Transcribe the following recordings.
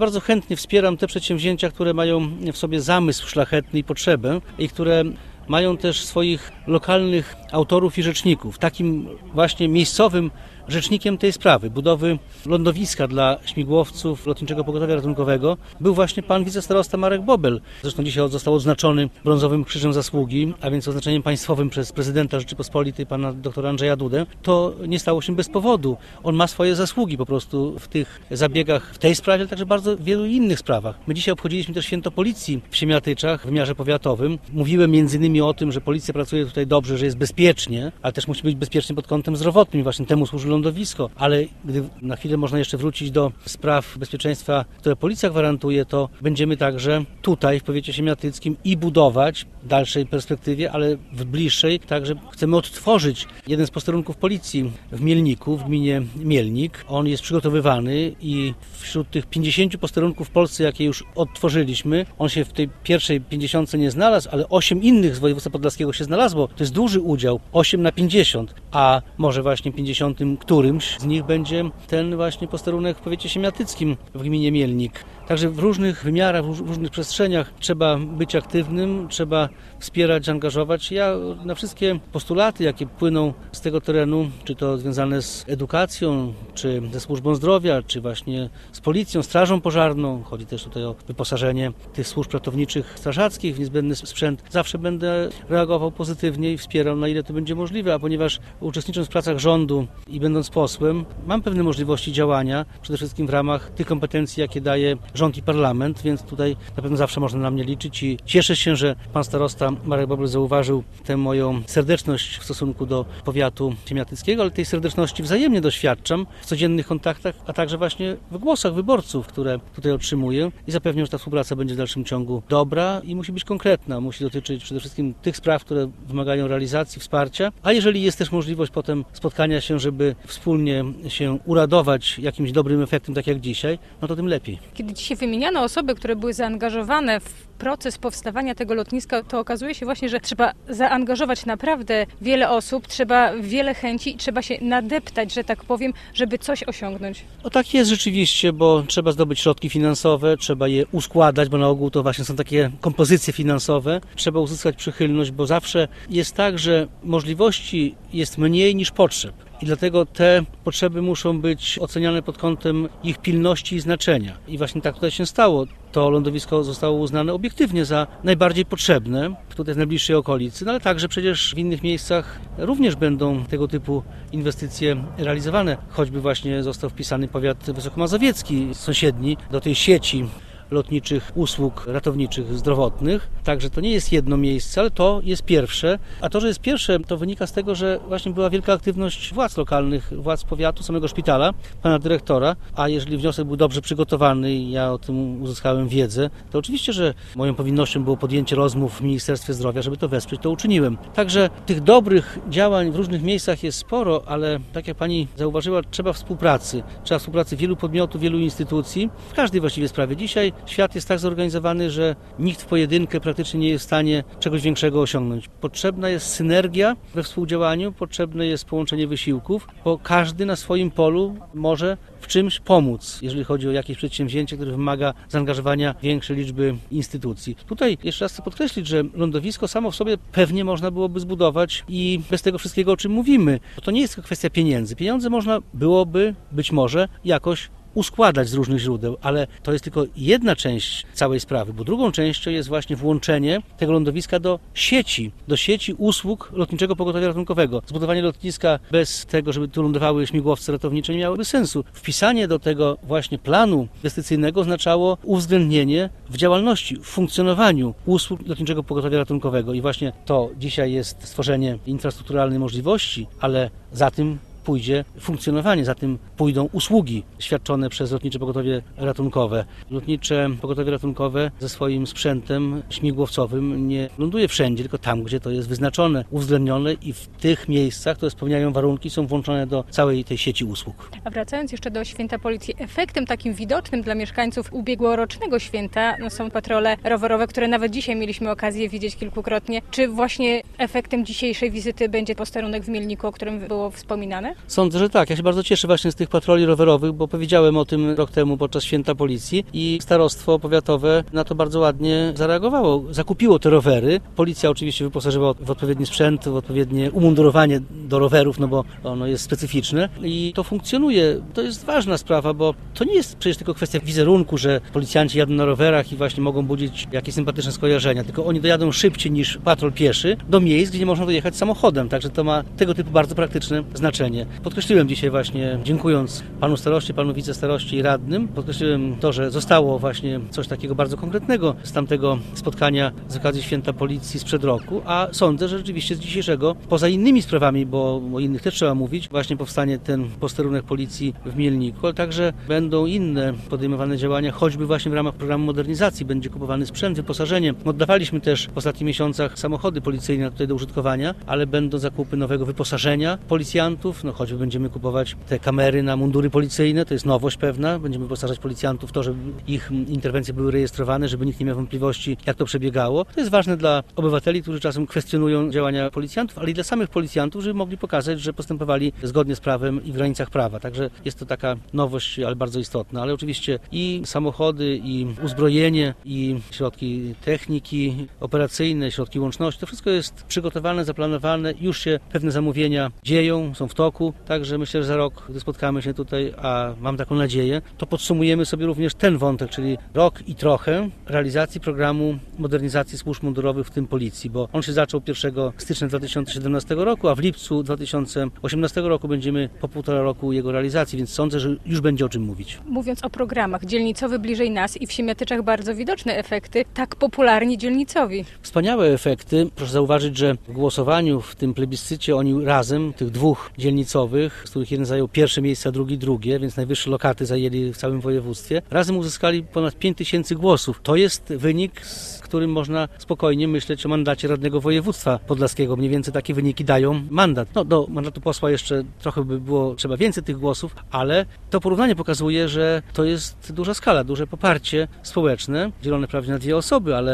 bardzo chętnie wspieram te przedsięwzięcia, które mają w sobie zamysł szlachetny i potrzebę i które mają też swoich lokalnych autorów i rzeczników. Takim właśnie miejscowym rzecznikiem tej sprawy, budowy lądowiska dla śmigłowców Lotniczego Pogotowia Ratunkowego, był właśnie pan wicestarosta Marek Bobel. Zresztą dzisiaj został odznaczony Brązowym Krzyżem Zasługi, a więc oznaczeniem państwowym przez prezydenta Rzeczypospolitej, pana doktora Andrzeja Dudę. To nie stało się bez powodu. On ma swoje zasługi po prostu w tych zabiegach w tej sprawie, ale także bardzo wielu innych sprawach. My dzisiaj obchodziliśmy też święto policji w Siemiatyczach w wymiarze powiatowym. Mówiłem m.in. o tym, że policja pracuje tutaj dobrze, że jest bezpiecznie, ale też musi być bezpiecznie pod kątem zdrowotnym i właśnie temu służy lądowisko. Ale gdy na chwilę można jeszcze wrócić do spraw bezpieczeństwa, które policja gwarantuje, to będziemy także tutaj w powiecie siemiatyckim i budować w dalszej perspektywie, ale w bliższej, także chcemy odtworzyć jeden z posterunków policji w Mielniku, w gminie Mielnik. On jest przygotowywany i wśród tych 50 posterunków w Polsce, jakie już odtworzyliśmy, on się w tej pierwszej 50 nie znalazł, ale 8 innych z województwa podlaskiego się znalazło. To jest duży udział, 8 na 50, a może właśnie 50 którymś z nich będzie ten właśnie posterunek w powiecie siemiatyckim w gminie Mielnik. Także w różnych wymiarach, w różnych przestrzeniach trzeba być aktywnym, trzeba wspierać, zaangażować. Ja na wszystkie postulaty, jakie płyną z tego terenu, czy to związane z edukacją, czy ze służbą zdrowia, czy właśnie z policją, strażą pożarną, chodzi też tutaj o wyposażenie tych służb ratowniczych, strażackich w niezbędny sprzęt, zawsze będę reagował pozytywnie i wspierał, na ile to będzie możliwe, a ponieważ uczestnicząc w pracach rządu i będąc posłem, mam pewne możliwości działania, przede wszystkim w ramach tych kompetencji, jakie daje rząd i parlament, więc tutaj na pewno zawsze można na mnie liczyć i cieszę się, że pan starosta Marek Bobel zauważył tę moją serdeczność w stosunku do powiatu siemiatyckiego, ale tej serdeczności wzajemnie doświadczam w codziennych kontaktach, a także właśnie w głosach wyborców, które tutaj otrzymuję i zapewniam, że ta współpraca będzie w dalszym ciągu dobra i musi być konkretna, musi dotyczyć przede wszystkim tych spraw, które wymagają realizacji, wsparcia, a jeżeli jest też możliwość potem spotkania się, żeby wspólnie się uradować jakimś dobrym efektem, tak jak dzisiaj, no to tym lepiej. Kiedy dzisiaj wymieniano osoby, które były zaangażowane w proces powstawania tego lotniska, to okazuje się właśnie, że trzeba zaangażować naprawdę wiele osób, trzeba wiele chęci i trzeba się nadeptać, że tak powiem, żeby coś osiągnąć. No tak jest rzeczywiście, bo trzeba zdobyć środki finansowe, trzeba je uskładać, bo na ogół to właśnie są takie kompozycje finansowe. Trzeba uzyskać przychylność, bo zawsze jest tak, że możliwości jest mniej niż potrzeb. I dlatego te potrzeby muszą być oceniane pod kątem ich pilności i znaczenia. I właśnie tak tutaj się stało. To lądowisko zostało uznane obiektywnie za najbardziej potrzebne tutaj w najbliższej okolicy, no ale także przecież w innych miejscach również będą tego typu inwestycje realizowane. Choćby właśnie został wpisany powiat wysokomazowiecki, sąsiedni do tej sieci lotniczych usług ratowniczych, zdrowotnych. Także to nie jest jedno miejsce, ale to jest pierwsze. A to, że jest pierwsze, to wynika z tego, że właśnie była wielka aktywność władz lokalnych, władz powiatu, samego szpitala, pana dyrektora, a jeżeli wniosek był dobrze przygotowany i ja o tym uzyskałem wiedzę, to oczywiście, że moją powinnością było podjęcie rozmów w Ministerstwie Zdrowia, żeby to wesprzeć, to uczyniłem. Także tych dobrych działań w różnych miejscach jest sporo, ale tak jak pani zauważyła, trzeba współpracy. Trzeba współpracy wielu podmiotów, wielu instytucji, w każdej właściwie sprawie. Dzisiaj świat jest tak zorganizowany, że nikt w pojedynkę praktycznie nie jest w stanie czegoś większego osiągnąć. Potrzebna jest synergia we współdziałaniu, potrzebne jest połączenie wysiłków, bo każdy na swoim polu może w czymś pomóc, jeżeli chodzi o jakieś przedsięwzięcie, które wymaga zaangażowania większej liczby instytucji. Tutaj jeszcze raz chcę podkreślić, że lądowisko samo w sobie pewnie można byłoby zbudować i bez tego wszystkiego, o czym mówimy. To nie jest tylko kwestia pieniędzy. Pieniądze można byłoby być może jakoś uskładać z różnych źródeł, ale to jest tylko jedna część całej sprawy, bo drugą częścią jest właśnie włączenie tego lądowiska do sieci usług Lotniczego Pogotowia Ratunkowego. Zbudowanie lotniska bez tego, żeby tu lądowały śmigłowce ratownicze, nie miałoby sensu. Wpisanie do tego właśnie planu inwestycyjnego oznaczało uwzględnienie w działalności, w funkcjonowaniu usług Lotniczego Pogotowia Ratunkowego i właśnie to dzisiaj jest stworzenie infrastrukturalnej możliwości, ale za tym pójdzie funkcjonowanie, za tym pójdą usługi świadczone przez Lotnicze Pogotowie Ratunkowe. Lotnicze Pogotowie Ratunkowe ze swoim sprzętem śmigłowcowym nie ląduje wszędzie, tylko tam, gdzie to jest wyznaczone, uwzględnione i w tych miejscach, które spełniają warunki, są włączone do całej tej sieci usług. A wracając jeszcze do Święta Policji, efektem takim widocznym dla mieszkańców ubiegłorocznego święta są patrole rowerowe, które nawet dzisiaj mieliśmy okazję widzieć kilkukrotnie. Czy właśnie efektem dzisiejszej wizyty będzie posterunek w Mielniku, o którym było wspominane? poprawione? Sądzę, że tak. Ja się bardzo cieszę właśnie z tych patroli rowerowych, bo powiedziałem o tym rok temu podczas Święta Policji i starostwo powiatowe na to bardzo ładnie zareagowało. Zakupiło te rowery. Policja oczywiście wyposażyła w odpowiedni sprzęt, w odpowiednie umundurowanie do rowerów, no bo ono jest specyficzne i to funkcjonuje. To jest ważna sprawa, bo to nie jest przecież tylko kwestia wizerunku, że policjanci jadą na rowerach i właśnie mogą budzić jakieś sympatyczne skojarzenia, tylko oni dojadą szybciej niż patrol pieszy do miejsc, gdzie nie można dojechać samochodem, także to ma tego typu bardzo praktyczne znaczenie. Podkreśliłem dzisiaj właśnie, dziękując panu staroście, panu wicestaroście i radnym, podkreśliłem to, że zostało właśnie coś takiego bardzo konkretnego z tamtego spotkania z okazji Święta Policji sprzed roku, a sądzę, że rzeczywiście z dzisiejszego, poza innymi sprawami, bo o innych też trzeba mówić, właśnie powstanie ten posterunek policji w Mielniku, ale także będą inne podejmowane działania, choćby właśnie w ramach programu modernizacji będzie kupowany sprzęt, wyposażenie. Oddawaliśmy też w ostatnich miesiącach samochody policyjne tutaj do użytkowania, ale będą zakupy nowego wyposażenia policjantów, no choćby będziemy kupować te kamery na mundury policyjne, to jest nowość pewna, będziemy wyposażać policjantów w to, żeby ich interwencje były rejestrowane, żeby nikt nie miał wątpliwości, jak to przebiegało. To jest ważne dla obywateli, którzy czasem kwestionują działania policjantów, ale i dla samych policjantów, żeby mogli pokazać, że postępowali zgodnie z prawem i w granicach prawa. Także jest to taka nowość, ale bardzo istotna. Ale oczywiście i samochody, i uzbrojenie, i środki techniki operacyjne, środki łączności, to wszystko jest przygotowane, zaplanowane, już się pewne zamówienia dzieją, są w toku. Także myślę, że za rok, gdy spotkamy się tutaj, a mam taką nadzieję, to podsumujemy sobie również ten wątek, czyli rok i trochę realizacji programu modernizacji służb mundurowych, w tym policji, bo on się zaczął 1 stycznia 2017 roku, a w lipcu 2018 roku będziemy po 1,5 roku jego realizacji, więc sądzę, że już będzie o czym mówić. Mówiąc o programach, dzielnicowy bliżej nas i w Siemiatyczach bardzo widoczne efekty, tak popularni dzielnicowi. Wspaniałe efekty. Proszę zauważyć, że w głosowaniu w tym plebiscycie oni razem, tych dwóch dzielnicowych, z których jeden zajął pierwsze miejsce, a drugi drugie, więc najwyższe lokaty zajęli w całym województwie, razem uzyskali ponad 5000 głosów. To jest wynik, z którym można spokojnie myśleć o mandacie radnego województwa podlaskiego. Mniej więcej takie wyniki dają mandat. No, do mandatu posła jeszcze trochę by było trzeba więcej tych głosów, ale to porównanie pokazuje, że to jest duża skala, duże poparcie społeczne, dzielone prawie na dwie osoby, ale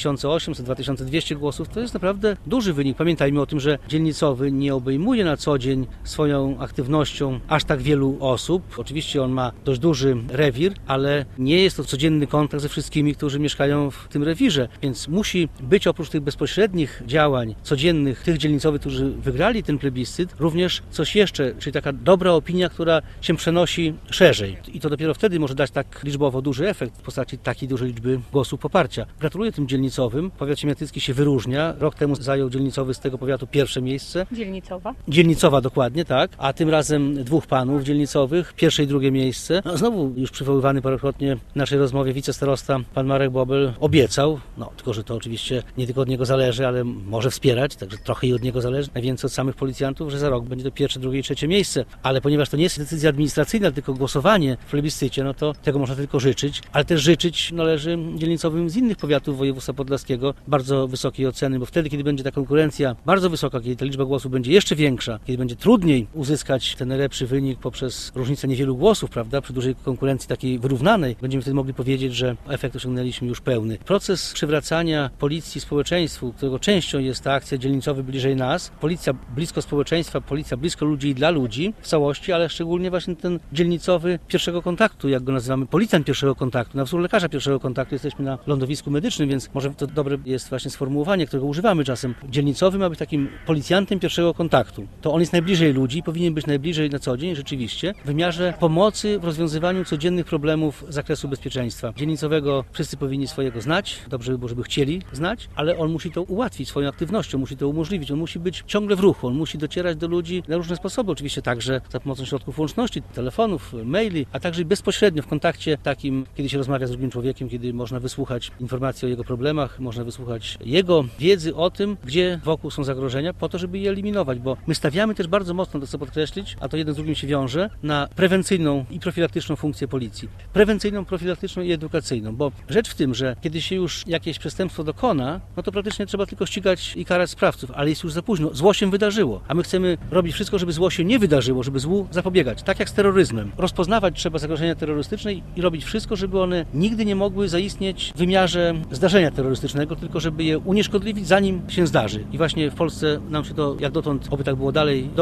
2800-2200 głosów to jest naprawdę duży wynik. Pamiętajmy o tym, że dzielnicowy nie obejmuje na co dzień swoją aktywnością aż tak wielu osób. Oczywiście on ma dość duży rewir, ale nie jest to codzienny kontakt ze wszystkimi, którzy mieszkają w tym rewirze, więc musi być oprócz tych bezpośrednich działań codziennych tych dzielnicowych, którzy wygrali ten plebiscyt, również coś jeszcze, czyli taka dobra opinia, która się przenosi szerzej. I to dopiero wtedy może dać tak liczbowo duży efekt w postaci takiej dużej liczby głosów poparcia. Gratuluję tym dzielnicowym. Powiat siemiatycki się wyróżnia. Rok temu zajął dzielnicowy z tego powiatu pierwsze miejsce. Dzielnicowa dokładnie, tak. A tym razem dwóch panów dzielnicowych, pierwsze i drugie miejsce. No, znowu już przywoływany parokrotnie w naszej rozmowie wicestarosta pan Marek Bobel obiecał, no tylko że to oczywiście nie tylko od niego zależy, ale może wspierać, także trochę i od niego zależy, najwięcej od samych policjantów, że za rok będzie to pierwsze, drugie i trzecie miejsce. Ale ponieważ to nie jest decyzja administracyjna, tylko głosowanie w plebiscycie, no to tego można tylko życzyć, ale też życzyć należy dzielnicowym z innych powiatów województwa podlaskiego bardzo wysokiej oceny, bo wtedy, kiedy będzie ta konkurencja bardzo wysoka, kiedy ta liczba głosów będzie jeszcze większa, kiedy będzie trudniej uzyskać ten najlepszy wynik poprzez różnicę niewielu głosów, prawda, przy dużej konkurencji takiej wyrównanej, będziemy wtedy mogli powiedzieć, że efekt osiągnęliśmy już pełny. Proces przywracania policji społeczeństwu, którego częścią jest ta akcja dzielnicowy bliżej nas, policja blisko społeczeństwa, policja blisko ludzi i dla ludzi w całości, ale szczególnie właśnie ten dzielnicowy pierwszego kontaktu, jak go nazywamy, policjant pierwszego kontaktu, na wzór lekarza pierwszego kontaktu. Jesteśmy na lądowisku medycznym, więc może to dobre jest właśnie sformułowanie, którego używamy czasem. Dzielnicowy ma być takim policjantem pierwszego kontaktu. To on jest najbliżej ludzi, powinien być najbliżej na co dzień, rzeczywiście, w wymiarze pomocy w rozwiązywaniu codziennych problemów z zakresu bezpieczeństwa. Dzielnicowego wszyscy powinni swojego znać, dobrze by było, żeby chcieli znać, ale on musi to ułatwić swoją aktywnością, musi to umożliwić, on musi być ciągle w ruchu, on musi docierać do ludzi na różne sposoby, oczywiście także za pomocą środków łączności, telefonów, maili, a także bezpośrednio w kontakcie takim, kiedy się rozmawia z drugim człowiekiem, kiedy można wysłuchać informacji o jego problemach, można wysłuchać jego wiedzy o tym, gdzie wokół są zagrożenia, po to, żeby je eliminować, bo my stawiamy też bardzo mocno, to chcę podkreślić, a to jeden z drugim się wiąże, na prewencyjną i profilaktyczną funkcję policji. Prewencyjną, profilaktyczną i edukacyjną, bo rzecz w tym, że kiedy się już jakieś przestępstwo dokona, no to praktycznie trzeba tylko ścigać i karać sprawców, ale jest już za późno. Zło się wydarzyło, a my chcemy robić wszystko, żeby zło się nie wydarzyło, żeby złu zapobiegać. Tak jak z terroryzmem. Rozpoznawać trzeba zagrożenia terrorystyczne i robić wszystko, żeby one nigdy nie mogły zaistnieć w wymiarze zdarzenia terrorystycznego, tylko żeby je unieszkodliwić, zanim się zdarzy. I właśnie w Polsce nam się to, jak dotąd, oby tak było dalej, dobrze udaje.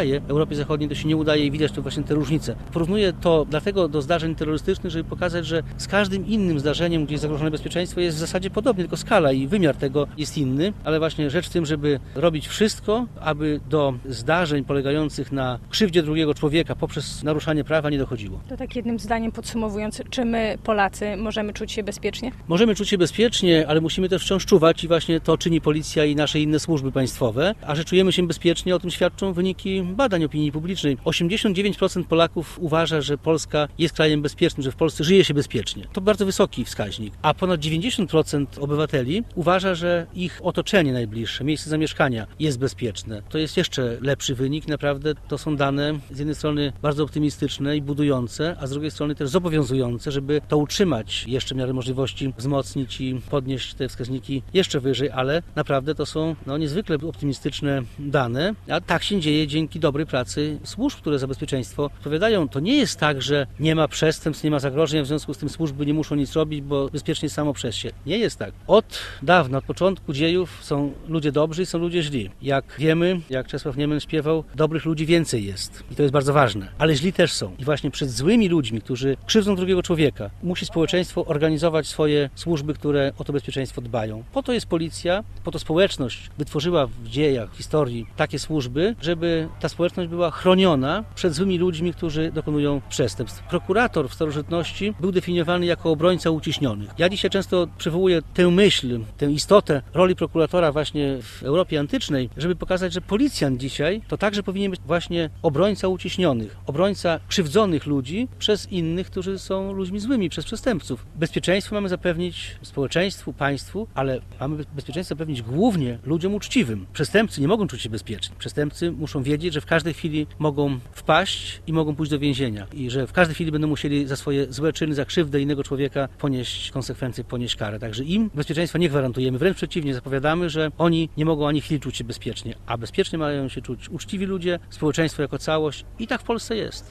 udaje, Europie Zachodniej to się nie udaje i widać tu właśnie te różnice. Porównuję to dlatego do zdarzeń terrorystycznych, żeby pokazać, że z każdym innym zdarzeniem, gdzie jest zagrożone bezpieczeństwo, jest w zasadzie podobnie, tylko skala i wymiar tego jest inny, ale właśnie rzecz w tym, żeby robić wszystko, aby do zdarzeń polegających na krzywdzie drugiego człowieka poprzez naruszanie prawa nie dochodziło. To tak jednym zdaniem podsumowując, czy my, Polacy, możemy czuć się bezpiecznie? Możemy czuć się bezpiecznie, ale musimy też wciąż czuwać i właśnie to czyni policja i nasze inne służby państwowe. A że czujemy się bezpiecznie, o tym świadczą wyniki badań opinii publicznej. 89% Polaków uważa, że Polska jest krajem bezpiecznym, że w Polsce żyje się bezpiecznie. To bardzo wysoki wskaźnik. A ponad 90% obywateli uważa, że ich otoczenie najbliższe, miejsce zamieszkania jest bezpieczne. To jest jeszcze lepszy wynik. Naprawdę to są dane z jednej strony bardzo optymistyczne i budujące, a z drugiej strony też zobowiązujące, żeby to utrzymać jeszcze w miarę możliwości, wzmocnić i podnieść te wskaźniki jeszcze wyżej, ale naprawdę to są niezwykle optymistyczne dane, a tak się dzieje dzięki dobrej pracy służb, które za bezpieczeństwo odpowiadają. To nie jest tak, że nie ma przestępstw, nie ma zagrożeń, w związku z tym służby nie muszą nic robić, bo bezpiecznie samo przez się. Nie jest tak. Od dawna, od początku dziejów są ludzie dobrzy i są ludzie źli. Jak wiemy, jak Czesław Niemen śpiewał, dobrych ludzi więcej jest. I to jest bardzo ważne. Ale źli też są. I właśnie przed złymi ludźmi, którzy krzywdzą drugiego człowieka, musi społeczeństwo organizować swoje służby, które o to bezpieczeństwo dbają. Po to jest policja, po to społeczność wytworzyła w dziejach, w historii takie służby, żeby ta społeczność była chroniona przed złymi ludźmi, którzy dokonują przestępstw. Prokurator w starożytności był definiowany jako obrońca uciśnionych. Ja dzisiaj często przywołuję tę myśl, tę istotę roli prokuratora właśnie w Europie antycznej, żeby pokazać, że policjant dzisiaj to także powinien być właśnie obrońca uciśnionych, obrońca krzywdzonych ludzi przez innych, którzy są ludźmi złymi, przez przestępców. Bezpieczeństwo mamy zapewnić społeczeństwu, państwu, ale mamy bezpieczeństwo zapewnić głównie ludziom uczciwym. Przestępcy nie mogą czuć się bezpieczni. Przestępcy muszą wiedzieć, że w każdej chwili mogą wpaść i mogą pójść do więzienia i że w każdej chwili będą musieli za swoje złe czyny, za krzywdę innego człowieka ponieść konsekwencje, ponieść karę. Także im bezpieczeństwa nie gwarantujemy. Wręcz przeciwnie, zapowiadamy, że oni nie mogą ani chwili czuć się bezpiecznie, a bezpiecznie mają się czuć uczciwi ludzie, społeczeństwo jako całość i tak w Polsce jest.